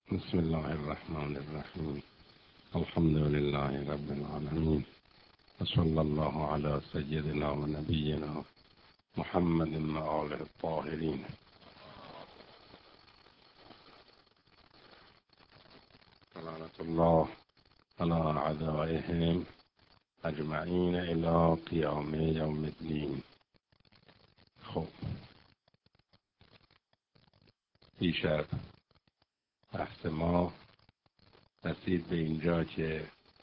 بسم الله الرحمن الرحیم. الحمد لله رب العالمین و صلی الله علی سیدنا و نبینا محمد و آله الطاهرین. لعنت الله علی اعدائهم اجمعین الی قیام یوم الدین. خب، دیشب بحث ما رسید به اینجا که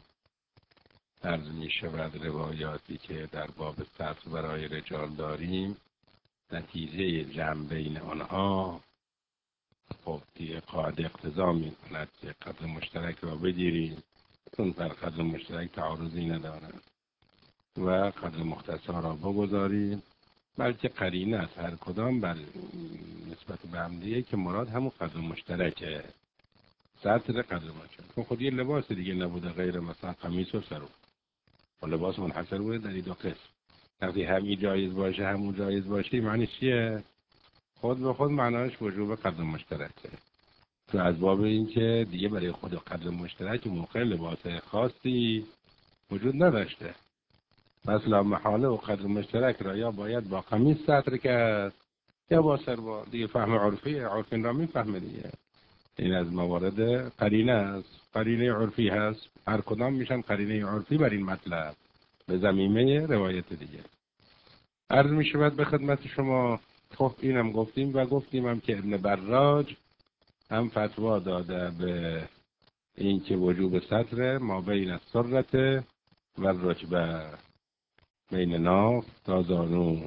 عرض می شود روایاتی که در باب سطر برای رجال داریم، نتیجه جمع بین آنها خب دیگه قاعده اقتضا می کند که قدر مشترک را بگیریم، چون بر قدر مشترک تعارضی ندارد، و قدر مختصر را بگذاریم، بلکه قرینه از هر کدام بر نسبت به هم دیگه که مراد همون قدر مشترکه. سطر قدر مشترک خود یه لباس دیگه نبوده غیر مثلا قمیص و سرو، و لباس منحصر بوده در این دو قسم. وقتی همین جایز باشه همون جایز باشه، معنیش چیه؟ خود به خود معناش وجوب قدر مشترکه. تو از باب این که دیگه برای خود قدر مشترک موقع لباس خاصی وجود نداشته، مثلا محاله و قدر مشترک را یا باید با قمیص سطر کرد یا با سروال. دیگه فهم عرفی، عرفین را میفهمه دیگه. این از موارد قرینه است، قرینه عرفی هست، هر کدام میشن قرینه عرفی بر این مطلب به ضمیمه روایت دیگه. عرض می شود به خدمت شما. خب اینم گفتیم و گفتیم هم که ابن براج هم فتوا داده به این که وجوب سطر ما بین السرة و الرکبه، بین ناف تا زانو،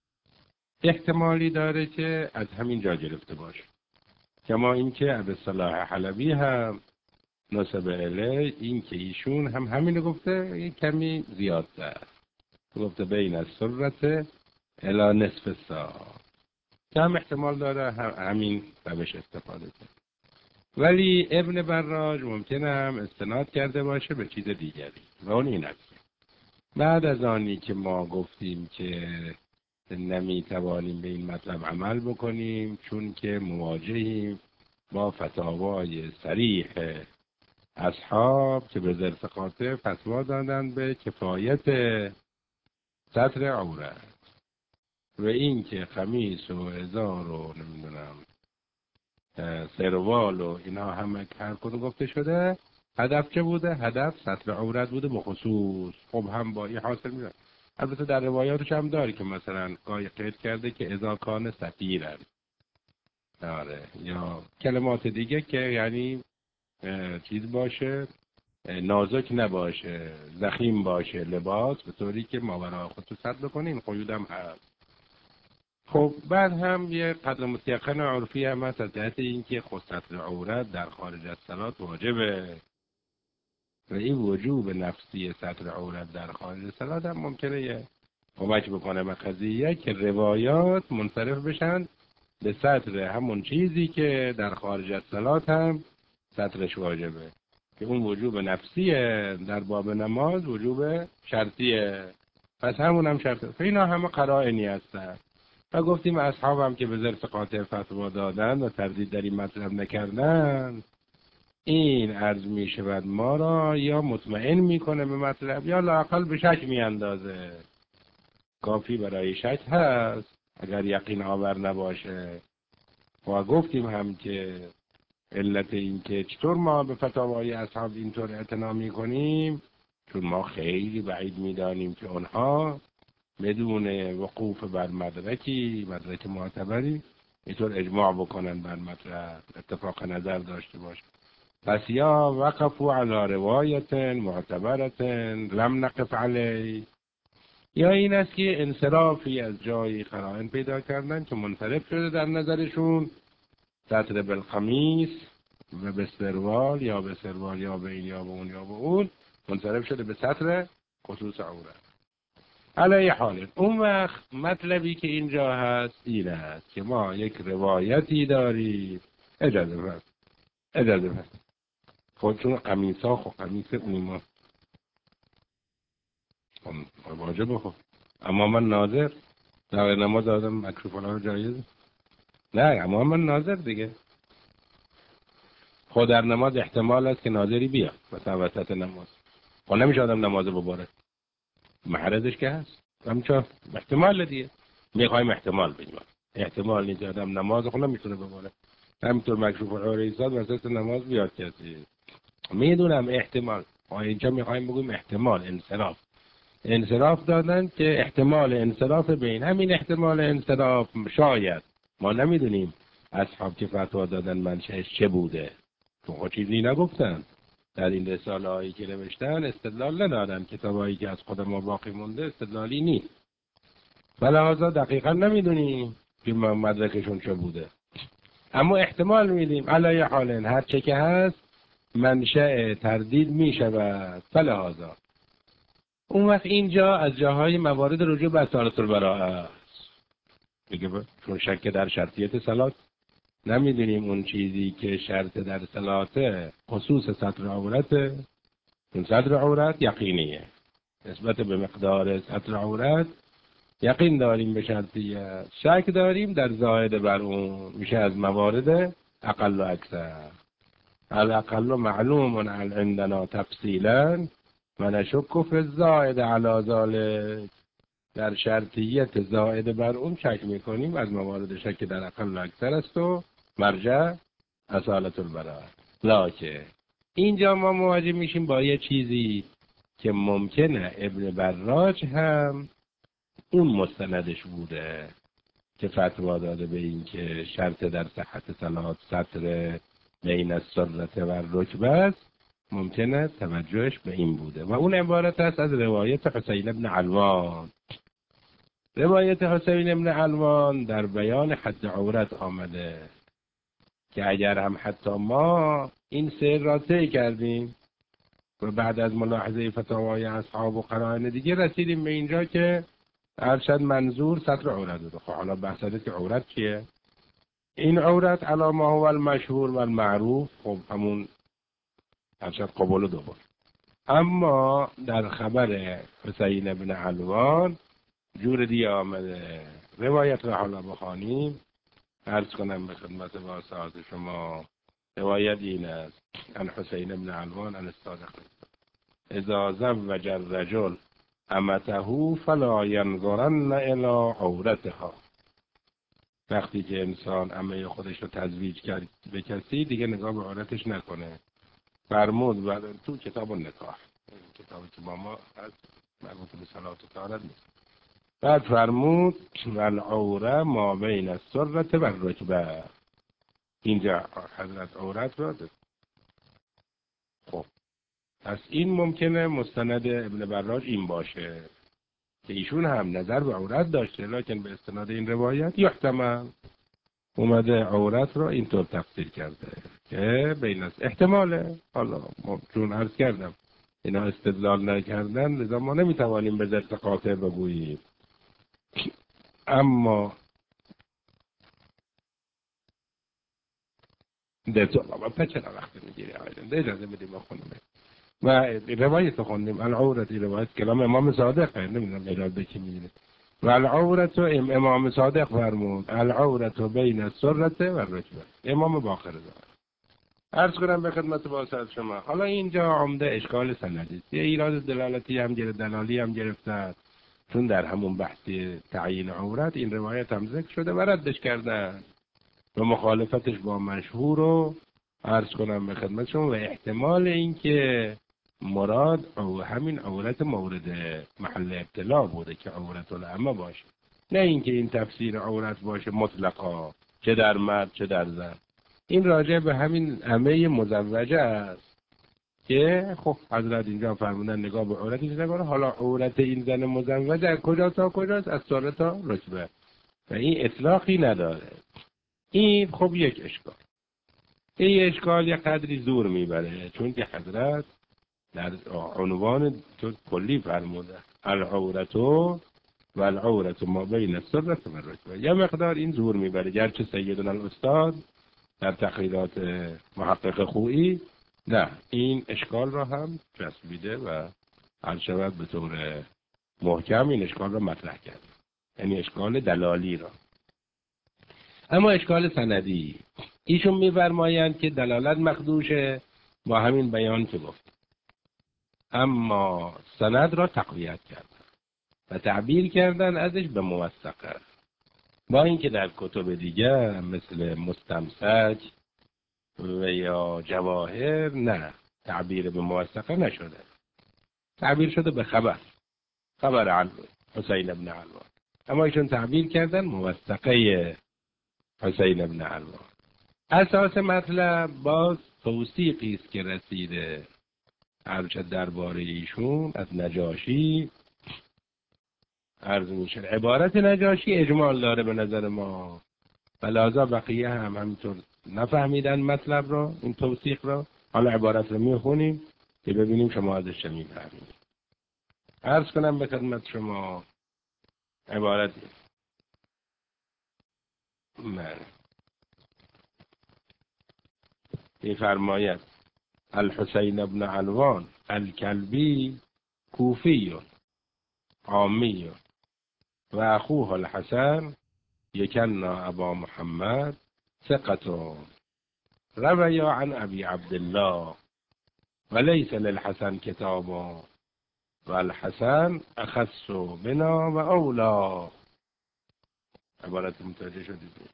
احتمالی داره که از همین جا گرفته باشه. کما اینکه ابوالصلاح حلبی هم نسب الیه این که ایشون هم همینو گفته، یک کمی زیادتر گفته بین السرة الی نصف الساق، که هم احتمال داره همین روش استفاده کنه. ولی ابن براج ممکنه هم استناد کرده باشه به چیز دیگری، و اون این است: بعد از آنی که ما گفتیم که نمیتوانیم به این مطلب عمل بکنیم چون که مواجهیم با فتاوای صریح اصحاب که به ظرف قاطع فتوا دادن به کفایت ستر عورت، و این که قمیص و ازار و نمیدونم سروال و اینا همه هر کدوم گفته شده، هدف چه بوده؟ هدف ستر عورت بوده به خصوص. خب هم با این حاصل میشه. البته در روایاتش هم داری که مثلا گاهی قید کرده که اذا کان ستیرن، آره، یا کلمات دیگه که یعنی چیز باشه، نازک نباشه، ضخیم باشه لباس، به طوری که ماورا خودتو سد بکنه. این قیودم هست. خب بعد هم یه قدر متیقن عرفی هم هست از جهت اینکه خود ستر عورت در خارج از صلات واجبه، و این وجوب نفسی ستر عورت در خارج از صلات هم ممکنه یه کمک بکنه به قضیه که روایات منصرف بشن به ستر همون چیزی که در خارج از صلات هم سترش واجبه، که اون وجوب نفسیه. در باب نماز وجوب شرطیه، پس همون هم شرطه. اینا همه قرائنی هستن. و گفتیم اصحاب هم که به ظرف قاطع فتوا دادن و تردید در این مطلب نکردن، این عرض می شود ما را یا مطمئن میکنه به مطلب یا لااقل به شک میاندازه. کافی برای شک هست اگر یقین آور نباشه. و گفتیم هم که علت این که چطور ما به فتاوای اصحاب اینطور اعتنا میکنیم، چون ما خیلی بعید میدانیم که اونها بدون وقوف بر مدرک معتبری اینطور اجماع بکنن بر مطلب، اتفاق نظر داشته باشه. پس یا وقفوا علی روایت معتبرت لم نقف علی، یا این است که انصرافی از جای قرائن پیدا کردن که منصرف شده در نظرشون ستر بالقمیص و به سروال، یا به سروال یا به این یا به اون یا به اون، منصرف شده به ستر خصوص عورت. علی حال اون وقت مطلبی که اینجا هست این است که ما یک روایتی داریم. اجازه هست خود چون قمیص ها خب قمیص اون واجبه. خب اما من ناظر در نماز آدم مکروف ها جایز، نه اما من ناظر دیگه. خود در نماز احتمال است که ناظری بیاد مثلا وسط نماز، خب نمیشه آدم نماز بباره، محرزش که هست همچنان احتمال دیگه، میخوایم احتمال بگیم احتمال نیست آدم نماز خب نمیتونه بباره، همینطور مکشوف العوره ایستاد وسط نماز بیاد کسی، میدونم احتمال، اینجا میخوایم بگیم احتمال انصراف دادن که احتمال انصراف بین همین احتمال انصراف شاید، ما نمیدونیم اصحاب که فتوا دادن منشأش چه بوده، تو چیزی نگفتن در این رساله هایی که نوشتن، استدلال ندارن، کتابایی که از خود ما باقی مونده استدلالی نیست، بلحاظا دقیقا نمیدونیم که مدرکشون چه بوده، اما احتمال میدیم علی حال هر چه که هست منشأ تردید میشود، فلحاظا اون وقت اینجا از جاهای موارد رجوع به اصالت البراءه است دیگه، چون شک در شرطیت صلات نمیدونیم اون چیزی که شرط در صلاته خصوص ستر عورته، چون ستر عورت یقینیه، نسبت به مقدار ستر عورت یقین داریم به شرطیت، شک داریم در زائد بر اون، میشه از موارد اقل و اکثر، الاقل معلوم عندنا تفصیلا و نشک فی الزائد علی ذلک، در شرطیت زائد بر اون شک میکنیم، از موارد شک در اقل و اکثر است و مرجع اصالت البراءه. لکن اینجا ما مواجه میشیم با یه چیزی که ممکنه ابن براج هم اون مستندش بوده که فتوا داده به این که شرط در صحت صلات ستر بین السرة و الرکبه است، ممکنه توجهش به این بوده و اون عبارت است از روایت حسین بن علوان. روایت حسین بن علوان در بیان حد عورت آمده که اگر هم حتی ما این سیر را طی کردیم و بعد از ملاحظه فتاوای اصحاب و قرائن دیگه رسیدیم به اینجا که ارشد منظور ستر عورت بود. خب حالا بحث که عورت چیه؟ این عورت علی ما هو المشهور و المعروف، خب همون ارشد قبول دوبار، اما در خبر حسین بن علوان جور دیگه آمده. روایت را حالا بخوانیم، عرض کنم به خدمت واسعات شما. روایت این است عن حسین بن علوان عن الصادق اذا زوج الرجل امته فلا ينظرن الى عورتها، وقتی که انسان عمه خودش رو تزویج کرد به کسی دیگه نگاه به عورتش نکنه. فرمود بعد تو کتاب النکاح، کتابی که با ما هست مربوط به صلات و طهارت نیست، بعد فرمود والعوره ما بین السرة و الرکبه، اینجا حضرت عورت را داد. خب پس این ممکنه مستند ابن براج این باشه که ایشون هم نظر به عورت داشته، لکن به استناد این روایت یحتمل اومده عورت را اینطور تفسیر کرده که بین است احتماله. حالا ما چون عرض کردم اینا استدلال نکردن لذا ما نمیتوانیم به ضد قاطع بگوییم، اما در تو بابا چرا وقت میگیری آیدن اجازه بدیم ما خونیم و روایت خوندیم العورت، روایت کلام امام صادق نمیدونم اجازه کی میگیره و العورت امام صادق فرمود العورت بین السرة و الرکبه، امام باقر داره. عرض کنم به خدمت واسط شما، حالا اینجا عمده اشکال سندی است، یه ایراد دلالتی هم گرفت، دلالی هم گرفتن، چون در همون بحث تعیین عورت این روایت هم ذکر شده و ردش کردن و مخالفتش با مشهور رو عرض کنم به خدمت شما و احتمال اینکه مراد او همین عورت مورد محل ابتلا بوده که عورت العمه باشه، نه اینکه این تفسیر عورت باشه مطلقا چه در مرد چه در زن. این راجع به همین عمه مزوجه است که خب حضرت اینجا فرمودن نگاه به عورتش نکنه. حالا عورت این زن مزوجه از کجا تا کجاست؟ از سره تا رکبه و این اطلاقی نداره. این خب یک اشکال، این اشکال یک قدری زور میبره، چون که حضرت در عنوان تو کلی فرموده العورتو و العورت ما بین السرة و الرکبه، یه مقدار این زور میبره، گرچه سیدنا الاستاد در تقریرات محقق خویی نه این اشکال را هم چسبیده و عرض شود به طور محکم این اشکال را مطرح کرد، یعنی اشکال دلالی را. اما اشکال سندی ایشون میفرمایند که دلالت مخدوشه با همین بیان که گفت، اما سند را تقویت کردن و تعبیر کردن ازش به موثقه، با اینکه در کتب دیگه مثل مستمسک و یا جواهر نه، تعبیر به موثقه نشده، تعبیر شده به خبر عن حسین ابن علوان، اما ایشون تعبیر کردن موثقه حسین ابن علوان. اساس مطلب باز توثیقی است که رسیده هرچه درباره ایشون از نجاشی عرض میشه. عبارت نجاشی اجمال داره به نظر ما، لذا بقیه هم همینطور نفهمیدن مطلب رو، این توثیق رو. حالا عبارت رو میخونیم که ببینیم شما ازش چه میفهمید. عرض کنم به خدمت شما عبارتی من میفرماید الحسین ابن علوان الکلبی کوفی عامی و اخوه الحسن یکنا ابا محمد ثقة رویا عن ابی عبدالله وليس للحسن کتاب والحسن اخص بنا و اولا. عبارت متوجه شدید؟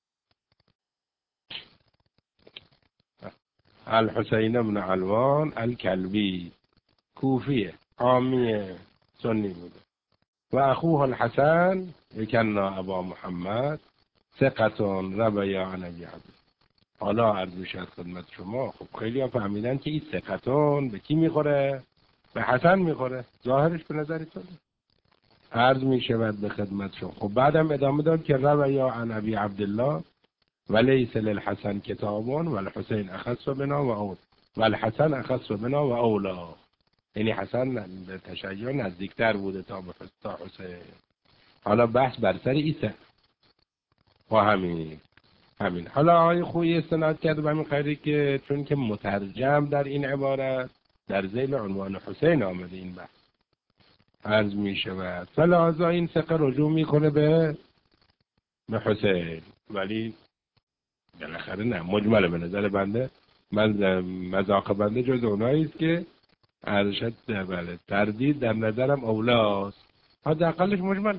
الحسین ابن علوان الکلبی کوفیه، عامیه، سنی بوده، و اخوه الحسن یکنا ابا محمد ثقتون ربیا عن ابی عبد. حالا عرض میشد خدمت شما، خب خیلی ها فهمیدن که این ثقتون به کی میخوره؟ به حسن میخوره. ظاهرش به نظرتون عرض میشود به خدمت شما. خب بعدم ادامه داد که ربیا عن ابی عبدالله ولیس للحسن کتابون والحسین اخص بنا و اول والحسن اخص بنا و اولا. یعنی حسن به تشیع نزدیکتر بوده تا حسین. حالا بحث بر سر ایسه و همین. حالا آقای خویی استناد کرد به همین خیلی که چون که مترجم در این عبارت در ذیل عنوان حسین آمده این بحث عرض می شود، فلازا این ثقه رجوع میکنه به حسین، ولی بالاخره نه، مجمله به نظر بنده، من مذاق بنده جز اونایی است که ارشد بله تردید در نظرم اولاست، حداقلش مجمل.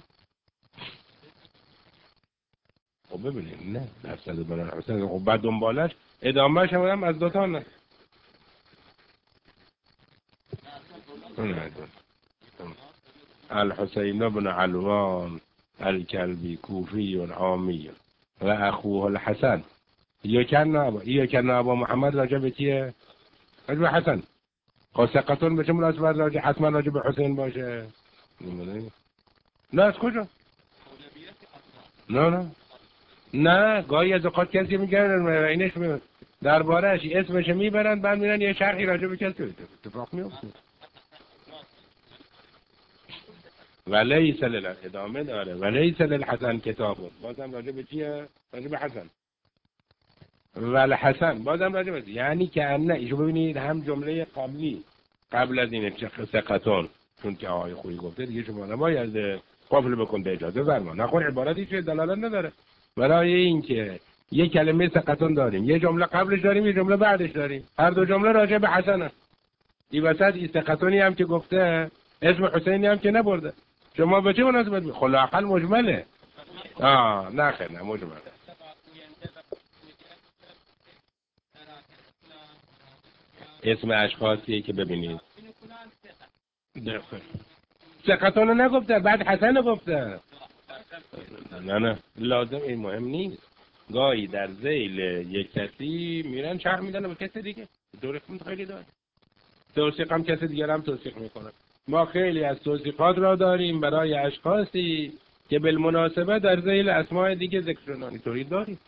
خب ببینید نه درصد برای حسین، خب بعد دنبالش ادامهش هم از دوتا نه. الحسین بن علوان الکلبی کوفی عامی و اخوه الحسن یکنا ابا محمد راجع به کیه؟ راجع به حسن. خب ثقتون به چه مناسبت راجع حتما راجع به حسین باشه؟ نه از کجا؟ نه گاهی از اوقات کسی میگن اینش دربارهش اسمش میبرن بعد میرن یه شرحی راجع به کسی اتفاق میفته. ولیس ادامه داره ولیس للحسن کتاب، بازم راجع به چیه؟ راجع به حسن. والحسن بازم راجع به، یعنی که نه ایشو ببینید هم جمله قبلی قبل از این ثقتون، چون که آقای خویی گفته دیگه شما نباید قفل بکن به اجازه فرما نخون، عبارتی چه دلالت نداره. برای اینکه یه کلمه ثقتون داریم، یه جمله قبلش داریم، یه جمله بعدش داریم، هر دو جمله راجع به حسن. این وسط این ثقتونی هم که گفته اسم حسینی هم که نبرده، شما به چه مناسبت خلاقل مجمله؟ نه خیر نه مجمله. اسم اشخاصیه که ببینید ثقتون رو نگفته بعد حسن گفته. نه لازم این مهم نیست. گاهی در ذیل یک کسی میرن شرح میدن به کسی دیگه، دوره خیلی داره، توثیق هم کسی دیگر هم توثیق میکنه. ما خیلی از توثیقات را داریم برای اشخاصی که بالمناسبه در ذیل اسماء دیگه ذکر شدن، اینطوری داریم.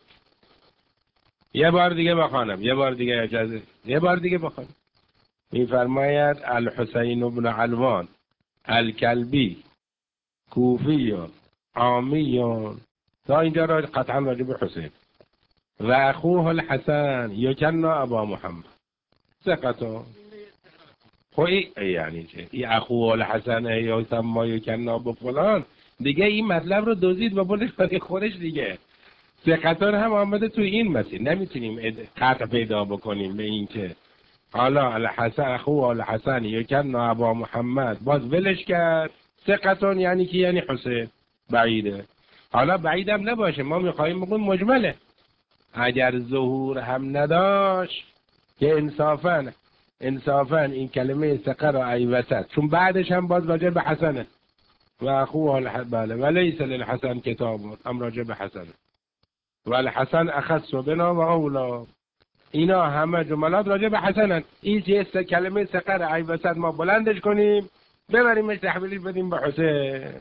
یه بار دیگه بخوانم، یه بار دیگه اجازه، یه بار دیگه بخوانم. میفرماید الحسین بن علوان الکلبی کوفی عامی، تا اینجا را قطعا راجع به حسین و اخوه الحسن یکنا ابا محمد ثقتون. خب یعنی چه؟ این اخوه الحسن یا سما یکنا به فلان دیگه این مطلب رو دزدید و بردش برای خودش دیگه. ثقتان هم آمده تو این مسیر. نمیتونیم قطع پیدا بکنیم به این که حالا الحسن اخو الحسن یکن ابا محمد باز ولش کرد. ثقتان یعنی کی؟ یعنی حسین. بعیده. حالا بعیدم نباشه، ما میخوایم بگیم مجمله. اگر ظهور هم نداشت که انصافا این کلمه ثقه را ای وسط، چون بعدش هم باز راجع به حسنه و اخوه بله ولیس للحسن کتاب، هم راجع به حسنه و الحسن اخص بنا و اولا. اینا همه جملات راجع به حسنن. این چه کلمه ثقه را ای وسط ما بلندش کنیم ببریمش تحویلش بدیم به حسین.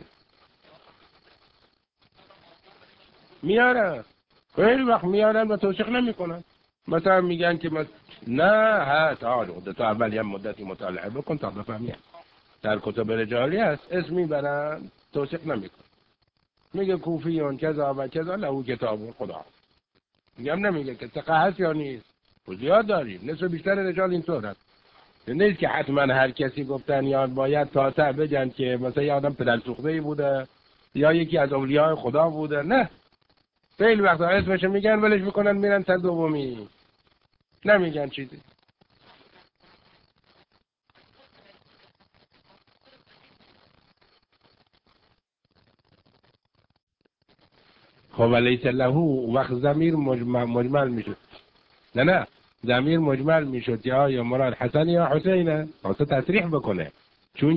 میارن خیلی وقت میارن و توثیق نمیکنن. مثلا میگن که نه هست تو اول یه مدتی مطالعه بکن تا بفهمی. در کتب رجالی هست اسم میبرن توثیق نمیکن، میگه کوفیون کذا و کذا له کتاب خدا. میگم نمیگه که ثقه هست یا نیست. و زیاد داریم، نصف بیشتر رجال اینطور هست. نیست که حتما هر کسی گفتن یا باید تاسع بگن که مثلا یه آدم پدر سوخته‌ای بوده یا یکی از اولیاء خدا بوده. نه، خیلی وقتا اسمش میگن ولش میکنن میرن تا دومی، نمیگن چیزی. خب ولیس له وقت ضمیر مجمل میشد. نه ضمیر مجمل میشد یا مراد حسن یا حسینه، واسه تصریح بکنه. چون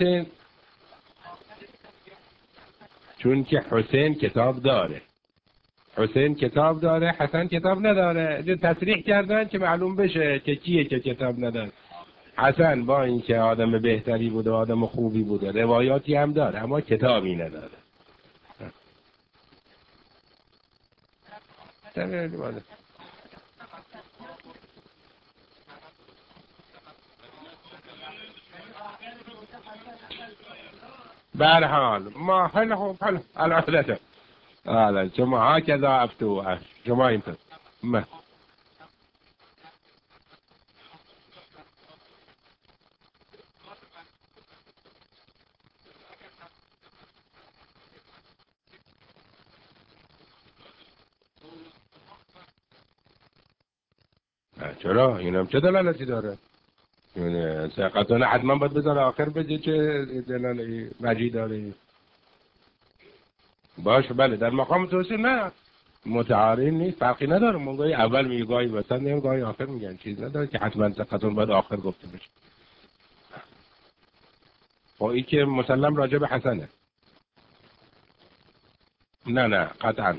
که حسین کتاب داره، حسین کتاب داره، حسن کتاب نداره. تصریح کردن که معلوم بشه که کیه که کتاب نداره. حسن با اینکه آدم بهتری بوده، آدم خوبی بوده، روایاتی هم داره اما کتابی نداره. به هر حال ما حلو العهدة شما هكذا افتوه شما انت ما چرا اینم چه دلالتی داره؟ یعنی ثقتانه حتما باید بذاره آخر بگه چه دلالی وجی داره. باشه بله در مقام توصیل نه متعارین نیست، فرقی نداره. من گاهی اول میگه گاهی وسط میگم گاهی آخر میگن، چیز نداره که حتما ثقتون باید آخر گفته بشه. خب این که مسلم راجع به حسنه. نه قطعا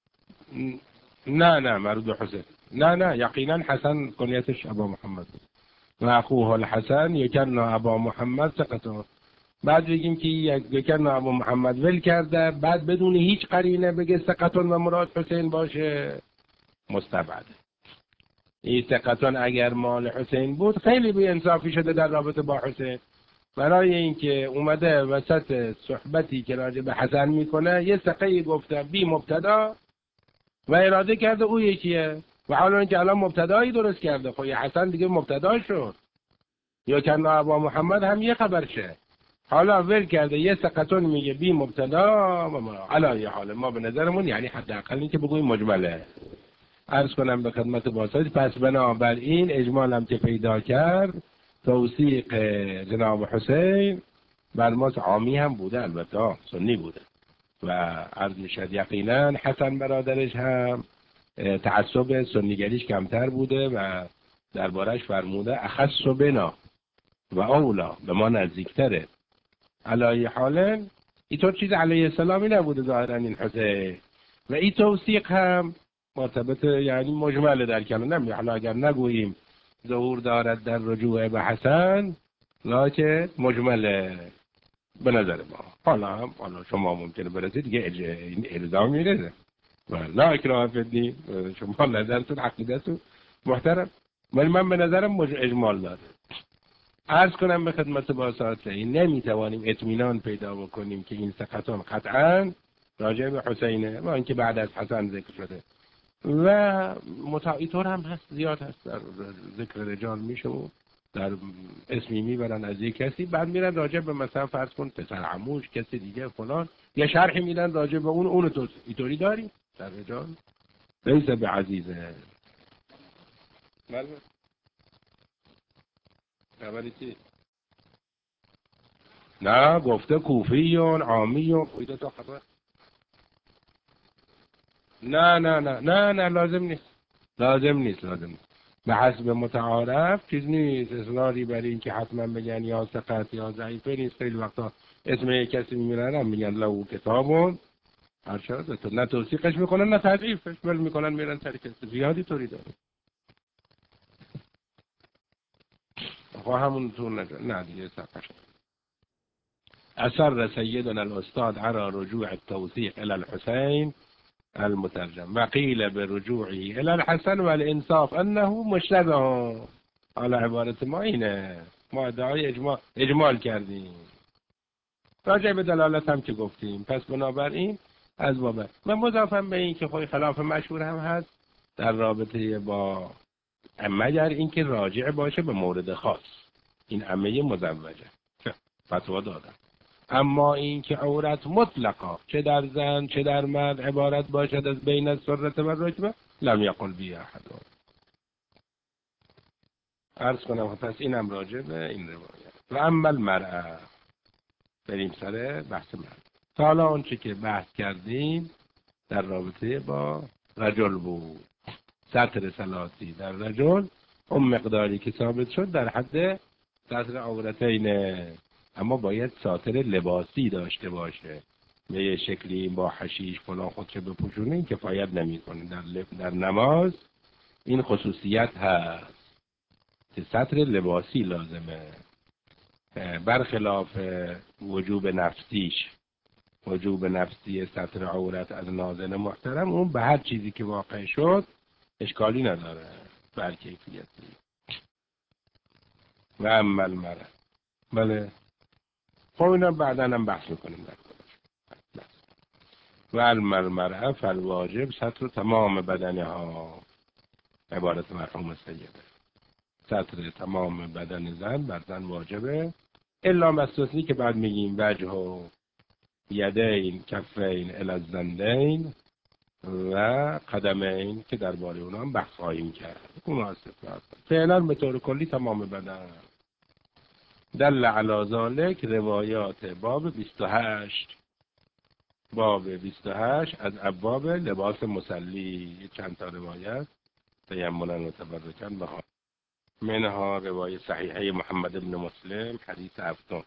نه مرود به حسین. نه یقینا حسن کنیتش ابا محمد و اخوه الحسن یکن ابا محمد ثقتون. بعد بگیم که یکن ابا محمد ول کرده، بعد بدون هیچ قرینه بگه ثقتون و مراد حسین باشه، مستبعد. این ثقتون اگر مال حسین بود خیلی بی انصافی شده در رابطه با حسین. برای اینکه اومده وسط صحبتی که راجع به حسن میکنه یه ثقه گفته بی مبتدا و اراده کرده او یکیه و حالا اینکه الان مبتدایی درست کرده. خب یه حسن دیگه مبتدا شد، یا کنا ابا محمد هم یه خبرشه. حالا ول کرده یه ثقتون میگه بی مبتدا و ما علی حال ما به نظرمون یعنی حداقل اینکه بگویم مجمله. عرض کنم به خدمت باسط پس بنابراین اجمالم که پیدا کرد توثیق جناب حسین بر ما عامی هم بوده، البته سنی بوده و عرض میشد یقینا حسن برادرش هم تعصب سنیگریش کمتر بوده و دربارش فرموده اخص بنا و اولا به ما نزدیکتره. علی حالا اینطور چیز علیه السلامی نبوده ظاهرا این حسین و این توثیق هم مرتبط یعنی مجمل در کلام. حالا اگر نگوییم ظهور دارد در رجوع به حسن لکه مجمله به نظر ما. حالا شما ممکنه برسید دیگه این الزام میره و لا اکراه فی الدین، شما نظرتون عقیدتون محترم، ولی من به نظرم اجمال داره. عرض کنم به خدمت باسط این نمیتوانیم اطمینان پیدا بکنیم که این ثقتون قطعا راجع به حسینه و اینکه بعد از حسن ذکر شده و اینطور هم هست، زیاد هست در ذکر رجال میشه و در اسمی میبرن از یک کسی بعد میرن راجع به مثلا فرض کن پسر عموش کسی دیگه فلان یه شرحی میدن راجع به اونو تو اینطوری داری در رجال. لیس بعزیزه. بله خبری چی؟ نه گفته کوفیون عامیون ایده تا خبر. نه لازم نیست. لازم نیست. به حسب متعارف چیز نیست، اصراری بر این که حتما بگن یا ثقت یا ضعیفه نیست. خیلی وقتا اسم یک کسی میمیرن هم میگن لو کتابون ارشاد، نه توثیقش میکنن نه تضعیفش، بل میکنن میرن سر کسی زیادی طوری داره. آقا همون طور نه دیگه سقش. اثر سیدنا الاستاد على رجوع التوثيق الى الحسين المترجم وقيل برجوعه الى الحسن والانصاف انه مشتبه. على عبارت ما اینه، ما ادعای اجمال کردیم راجع به دلالت هم که گفتیم. پس بنابراین از بابه من مضافم به این که خود خلاف مشهور هم هست در رابطه با مگر اینکه راجع باشه به مورد خاص، این عمه مزوجه فتوا دادم. اما این که عورت مطلقا چه در زن چه در مرد عبارت باشد از بین السرة و الرکبه لم یقل بی احد. عرض کنم پس اینم راجع به این روایت. و اما المرأه، بریم سر بحث مرد. تا حالا آنچه که بحث کردیم در رابطه با رجل بود، سطر صلاتی در رجل اون مقداری که ثابت شد در حد سطر عورتین، اما باید ساتر لباسی داشته باشه. به یه شکلی با حشیش فلان خودشو بپوشونه این کفایت نمیکنه. در نماز این خصوصیت هست که سطر لباسی لازمه، برخلاف وجوب نفسیش. وجوب نفسی سطر عورت از ناظر محترم اون به هر چیزی که واقع شد اشکالی نداره بر کیفیتی. و اما المرأه، بله خب اینا بعدا هم بحث میکنیم. و اما المرأه فالواجب ستر تمام بدنها، عبارت مرحوم سیده، ستر تمام بدن زن بر زن واجبه، الا مستثنی که بعد میگیم وجه و یدین کفین الی الزندین و قدمین که درباره اونا هم بحث خواهیم کرد. اونا استثناء فعلا به طور کلی تمام بدن. دل علی ذلک روایات باب 28. باب 28 از ابواب لباس مصلی، چند تا روایت تیمنا و تبرکا بها. منها روایت صحیحه محمد بن مسلم حدیث 7.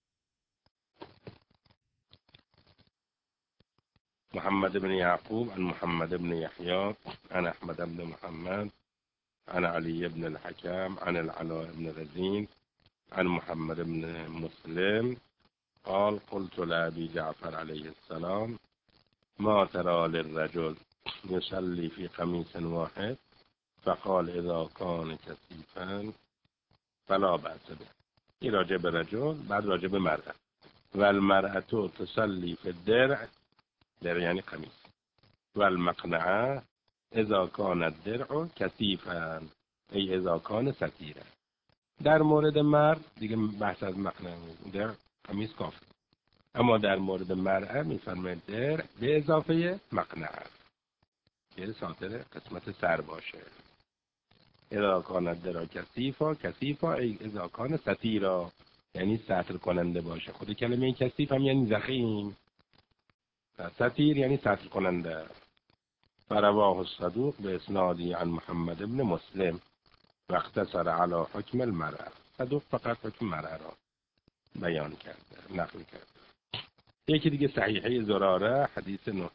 محمد بن يعقوب عن محمد بن يحيى عن أحمد بن محمد عن علي بن الحكام عن العلاء بن رزين عن محمد بن مسلم قال قلت لأبي جعفر عليه السلام ما ترى للرجل يصلي في قميص واحد؟ فقال إذا كان كثيفا فلا بأس به. این راجع به رجل، بعد راجع به مرأة. و المرأة تصلي في الدرع، درع یعنی قمیص، و المقنعه اذا کان الدرع کثیفا ای اذا کان ستیرا. در مورد مرد دیگه بحث از مقنعه درع قمیص کافی، اما در مورد مرأة میفرماید درع به اضافه مقنعه که ساتر قسمت سر باشه. اذا کان الدرع کثیفا ای اذا کان ستیرا یعنی ستر کننده باشه. خود کلمه کثیف هم یعنی ضخیم، ستیر یعنی ستر کننده. فرواه الصدوق به اسنادی عن محمد بن مسلم و اختصر علی حکم المرأة. صدوق فقط حکم مرأة را بیان کرده، نقل کرده. یکی دیگه صحیحه زراره حدیث 9.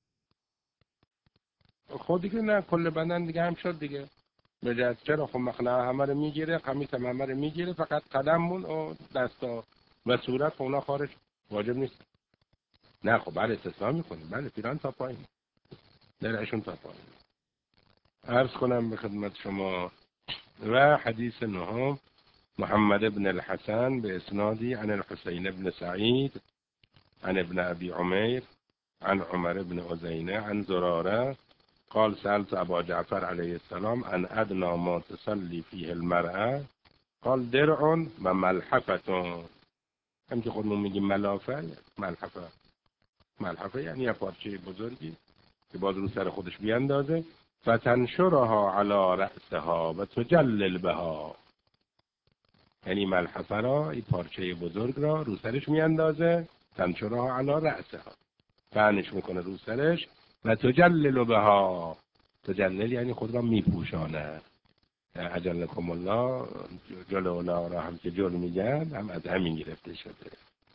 خود دیگه نه کل بدن دیگه هم شد دیگه. بجز چرا خب مقنعه همه رو میگیره، قمیص همه رو میگیره، فقط قدممون و دستا و صورت خب اونا خارج واجب نیست. نه خب بعد استثناء میکنیم، بله پیران تا پایین، درعشون تا پایین. عرض کنم به خدمت شما و حدیث 9 محمد بن الحسن به اسنادی عن الحسين بن سعید عن ابن ابي عمير عن عمر بن عزينة عن زرارة قال سألت ابا جعفر عليه السلام عن ادنى ما تصلي فيه المرأة قال درع و ملحفة. هم که خودمون میگیم ملافه، ملحفه یعنی یه پارچه بزرگی که باز رو سر خودش بیاندازه، فتنشرها علی رأسها و تجلل بها، یعنی ملحفه را، این پارچه بزرگ را رو سرش میاندازه، تنشرها علی رأسها، فعنش میکنه رو سرش، و تجلل بها، تجلل یعنی خود را میپوشانه. اجلکم الله، جلولا را هم که جل میگن هم از همین گرفته شده.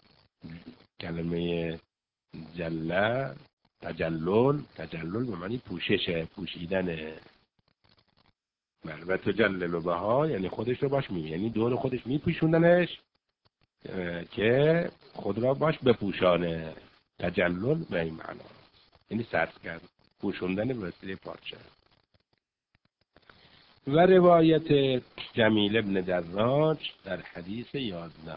کلمه جله، تجلل به معنی پوششه، پوشیدنه. و تجلل بها یعنی خودش رو باش یعنی دور خودش میپوشوندنش که خود را باش بپوشانه. تجلل به این معنا یعنی ستر کرد، پوشوندن به وسیله پارچه. و روایت جمیل ابن دراج در حدیث 11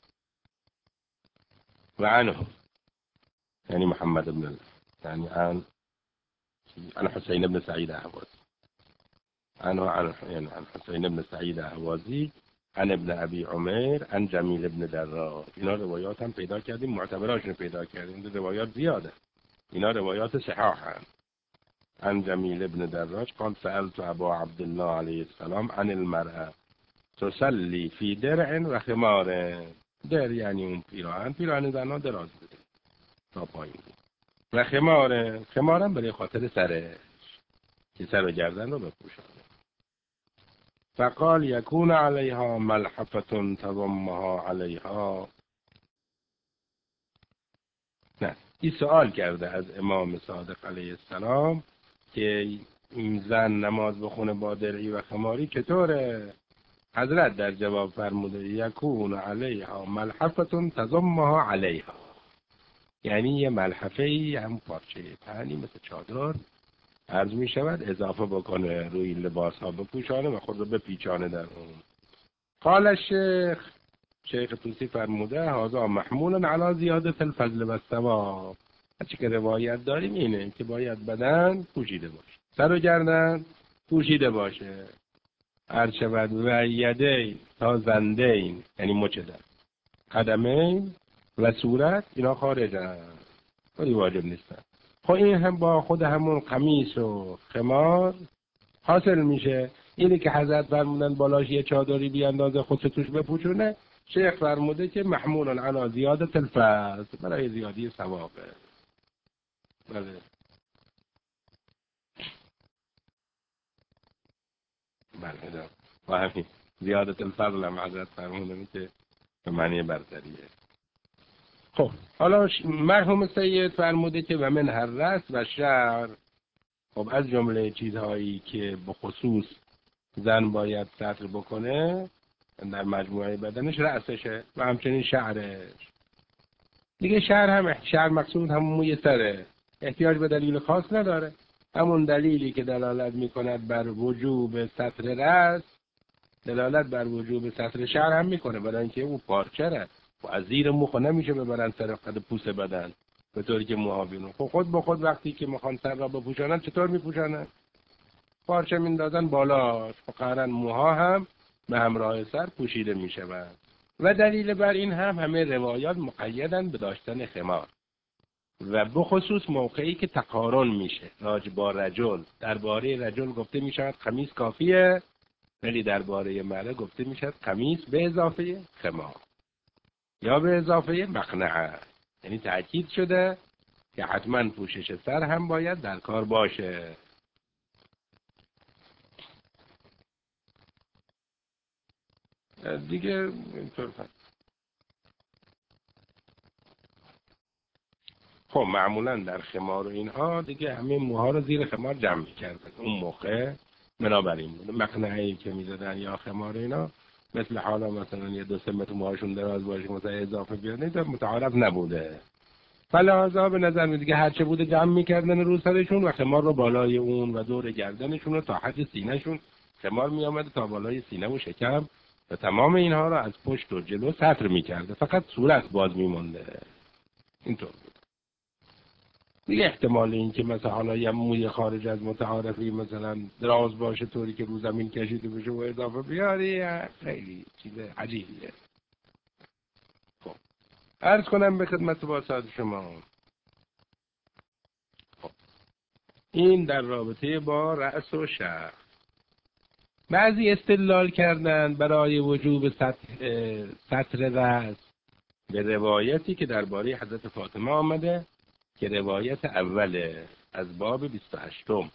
و عنه، یعنی محمد ابن يعني عن حسين بن سعيد أهوازي، عن حسين بن سعيد أهوازي عن ابن ابی عمر عن جمیل ابن دراج. اینا روایات هم پیدا کردیم، معتبراشون پیدا کردیم، روایات زیاده، اینا روایات صحاح هم. عن جمیل ابن دراج قال سألت ابا عبدالله علیه السلام عن المرأة تصلي في درع و خمار. در یعنی اون پیراهن زنها دراز بده تا پایین، و خمارم برای خاطر سره که سر و گردن رو بپوشانه. فقال یکون علیها ملحفة تضمها علیها. نه، این سوال کرده از امام صادق علیه السلام که این زن نماز بخونه با درعی و خماری چطوره؟ حضرت در جواب فرموده یکون علیها ملحفة تضمها علیها، یعنی یه ملحفه‌ای، هم پارچه پهنی مثل چادر عرض می شود، اضافه بکنه روی لباس ها بپوشانه و خود رو بپیچانه در اون. قال شیخ توسی فرموده هذا محمول علی زیادت الفضل و الثواب. هرچی که روایت داریم اینه که باید بدن پوشیده باشه، سر و گردن پوشیده باشه، عرض شود و یدین تا زندین یعنی مچ دست، قدمین و صورت اینا خارجن، ولی واجب نیستن. خب این هم با خود همون قمیص و خمار حاصل میشه. اینی که حضرت فرمودن بالاش یه چادری بیاندازه خودش توش بپوشونه، شیخ فرموده که محمول علی زیادت الفضل، برای زیادی ثوابه. بله بله، و همین زیادت الفضل هم حضرت فرمودن که به معنی برتریه. خب حالا مرحوم سید فرموده که و من هر رأس و شعر. خب از جمله چیزهایی که به خصوص زن باید سطر بکنه در مجموعه بدنش رأسشه و همچنین شعرش. دیگه شعر مقصود همون موی سره، احتیاج به دلیل خاص نداره. همون دلیلی که دلالت میکند بر وجوب سطر رأس، دلالت بر وجوب سطر شعر هم میکنه، برای اینکه اون پارچه و از زیر مخ نمیشه ببرن سر قد پوست بدن به طوری که موها بیرون. خود به خود وقتی که میخوان سر را بپوشانن چطور میپوشانن؟ پارچه میندازن بالاش، فقط موها هم به همراه سر پوشیده میشوند. و دلیل بر این هم همه روایات مقیدن به داشتن خمار، و بخصوص موقعی که تقارن میشه راجع با رجل. درباره رجل گفته میشود قمیص کافیه، ولی درباره مرد گفته میشود قمیص به اضافه خمار یا به اضافه مقنعه، یعنی تأکید شده که حتما پوشش سر هم باید در کار باشه. دیگه اینطور. خب معمولا در خمار و اینها دیگه همه موها رو زیر خمار جمع می‌کردن اون موقع، بنابراین بود مقنعه‌ای که می‌زدن یا خمار اینا مثل حالا مثلا یه 2-3 متر موهاشون دراز باشه مثلا اضافه بیاد، این متعارف نبوده. فلحاظا به نظر میاد دیگه هرچه بوده جمع می‌کردن رو سرشون و خمار رو بالای اون و دور گردنشون رو تا حد سینه‌شون خمار می‌آمد تا بالای سینه و شکم، و تمام اینها رو از پشت و جلو ستر می‌کرده، فقط صورت باز می‌مونده. اینطور دیگه احتمال این که مثلا حالا یه موی خارج از متعارفی مثلا دراز باشه طوری که رو زمین کشیده بشه و اضافه بیاری، خیلی چیز عجیبیه. خب عرض کنم به خدمت با ساعت شما. خب این در رابطه با رأس و شعر. بعضی استدلال کردن برای وجوب سطر رأس به روایتی که درباره حضرت فاطمه آمده که روایت اوله از باب 28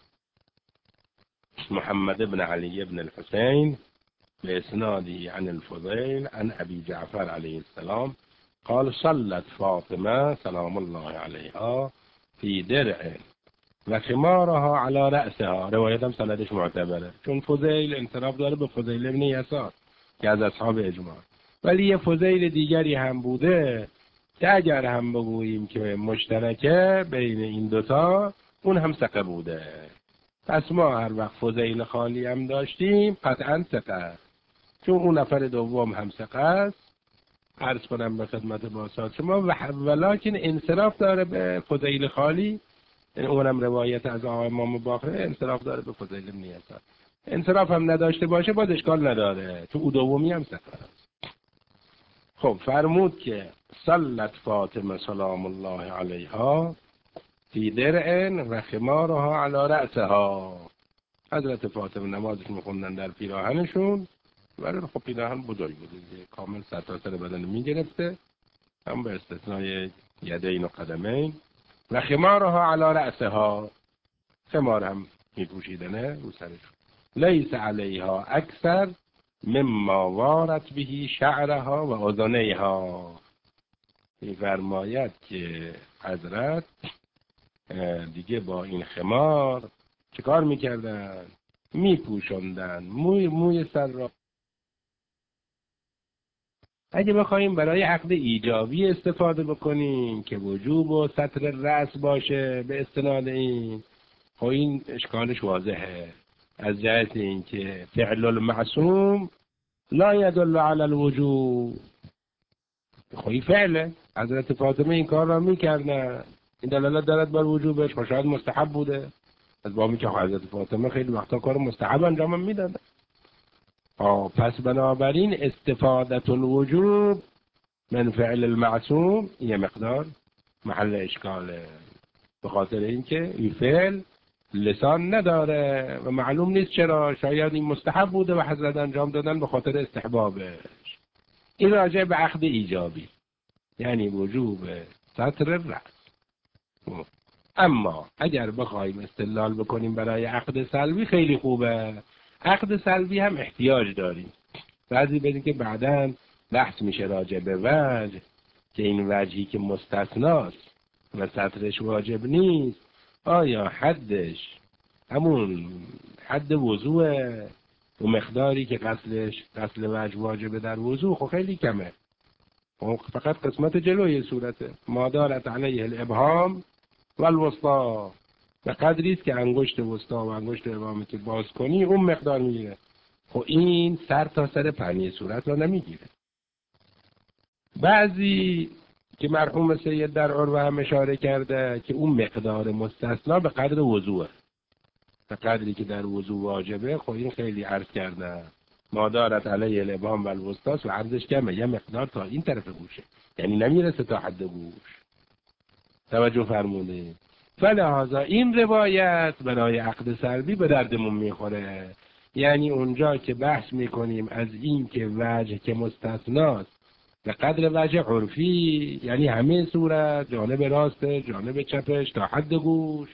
محمد بن علی بن الحسین به اسنادی عن الفضیل عن ابی جعفر علیه السلام قال صلت فاطمه سلام الله علیها فی درع و خمارها علی رأسها. روایت هم سندش معتبره، چون فضیل انصراف داره به فضیل ابن یسار که از اصحاب اجماع، ولی یه فضیل دیگری هم بوده که اگر هم بگوییم که مشترکه بین این دوتا، اون هم ثقه بوده. پس ما هر وقت فضیل خالی هم داشتیم قطعا ثقه است، چون اون نفر دوم هم ثقه است. عرض کنم به خدمت باسات شما ولکن انصراف داره به فضیل خالی، اونم روایت از آقای امام باقر انصراف داره به فضیل ابن یسار. انصراف هم نداشته باشه باز اشکال نداره، تو او دومی هم ثقه است. خب فرمود که صلت فاطمه سلام الله علیها فی درع و خمارها علی رأسها. حضرت فاطمه نمازش میخوندن در پیراهنشون، ولی خب پیراهن بزرگ بوده کامل سرتاسر بدن میگرفته، هم به استثنای یدین و قدمین، و خمارها علی رأسها، خمار هم میپوشیدنه رو سرشون. لیس علیها اکثر مما وارت بهی شعرها و اذنیها. می‌فرماید که حضرت دیگه با این خمار چیکار میکردن؟ میپوشوندن موی سر را. اگه بخوایم برای عقد ایجابی استفاده بکنیم که وجوب و سطر رأس باشه به استناد این، خب این اشکالش واضحه، از جهت اینکه فعل المعصوم لا يدل على الوجوب. خب این فعله، حضرت فاطمه این کار را میکردن، این دلالت دارد بر وجوبش، و شاید مستحب بوده، از بامی که حضرت فاطمه خیلی وقتا کار مستحب انجام میدادن. پس بنابراین استفاده الوجوب من فعل المعصوم یه مقدار محل اشکاله، به خاطر اینکه این فعل لسان نداره و معلوم نیست چرا، شاید این مستحب بوده و حضرت انجام دادن به خاطر استحبابش. این راجع به عقد ایجابی یعنی وجوب سطر رأس. اما اگر بخوایم استدلال بکنیم برای عقد سلبی خیلی خوبه. عقد سلبی هم احتیاج داریم، بعضی بدین که بعداً بحث میشه راجع به وجه، که این وجهی که مستثناست و سطرش واجب نیست، آیا حدش همون حد وضوعه و مقداری که غسل وجه واجبه در وضوع خب خیلی کمه، فقط قسمت جلوی صورته، ما دارت علیه الابهام و الوسطا، به قدری است که انگشت وسطا و انگشت ابهام که باز کنی اون مقدار میگیره. خب این سر تا سر پهنی صورت را نمیگیره. بعضی که مرحوم سید در عروه هم اشاره کرده که اون مقدار مستثنا به قدر وضوعه، به قدری که در وضوع واجبه. خب این خیلی عرض کرده ما دارت علیه الابهام و الوسطا و عرضش کمه، یه مقدار تا این طرف گوشه، یعنی نمیرسه تا حد گوش. توجه فرمودید؟ فلهذا این روایت برای عقد سلبی به دردمون میخوره، یعنی اونجا که بحث میکنیم از این که وجه که مستثناست به قدر وجه عرفی، یعنی همه صورت، جانب راست جانب چپش تا حد گوش،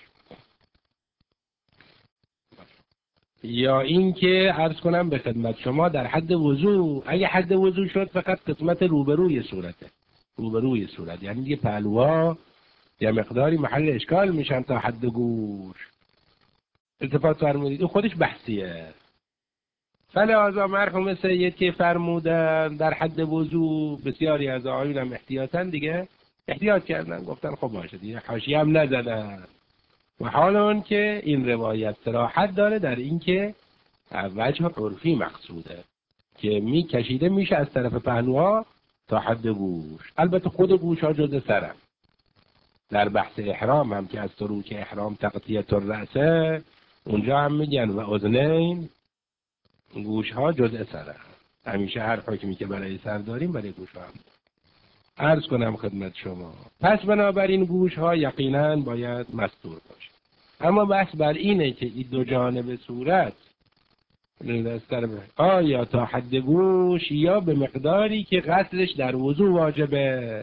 یا این که عرض کنم به خدمت شما در حد وضوع، اگه حد وضوع شد فقط قسمت روبروی صورته، روبروی صورت، یعنی دیگه پهلوها یا مقداری محل اشکال میشن تا حد گوش. التفات فرمودید، این خودش بحثیه. فلهذا مرحوم سید که فرمودن در حد وضوع، بسیاری از آقایون هم احتیاطاً دیگه احتیاط کردن، گفتن خب باشه دیگه، حاشیه هم نزدن. و حال اون که این روایت صراحت داره در این که وجه عرفی مقصوده که کشیده میشه از طرف پهلوها تا حد گوش. البته خود گوش ها جز سرم. در بحث احرام هم که از سروک احرام تغطیه الرأسه، اونجا هم میگن و اذنین، گوش ها جزء سره. همیشه هر حکمی که برای سر داریم برای گوش ها هم عرض کنم خدمت شما. پس بنابراین گوش ها یقینا باید مستور باشه. اما بحث بر اینه که این دو جانب صورت آیا تا حد گوش یا به مقداری که غسلش در وضو واجبه.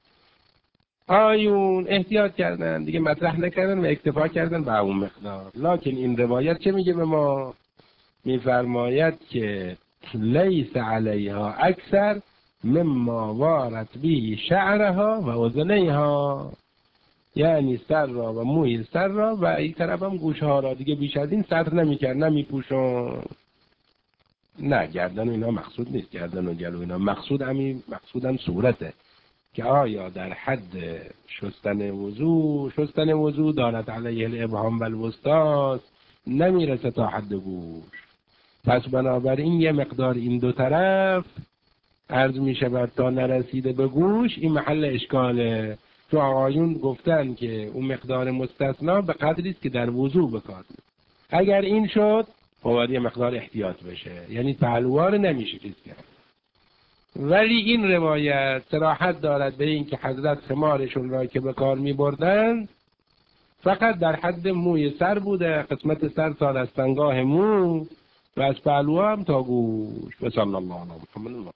آیون احتیاط کردن دیگه، مطرح نکردن و اکتفا کردن به اون مقدار. لکن این روایت چه میگه به ما؟ میفرماید که لیس علیها اکثر مما وارد به شعرها و اذنیها، یعنی سر را و موی سر را و این طرف هم گوشه ها را دیگه بیش از این ستر نمیکرد، نمیپوشون. نه گردن و اینا مقصود نیست، گردن و گلو اینا مقصود مقصودم صورته که آیا در حد شستن وضو دارد علیه الابهام و الوسطاس، نمیرسه تا حد گوش. پس بنابراین یه مقدار این دو طرف عرض می شود تا نرسیده به گوش، این محل اشکاله. تو آقایون گفتن که اون مقدار مستثنا به قدری است که در وضو بکار میاد. اگر این شد باید یه مقدار احتیاط بشه، یعنی پهلوها رو نمیشه چیز کرد. ولی این روایت صراحت دارد به این که حضرت خمارشون را که به کار می بردن فقط در حد موی سر بوده، قسمت سر تا دستنگاه مو و از پهلوها هم تا گوش. و صلی الله علیه و سلم.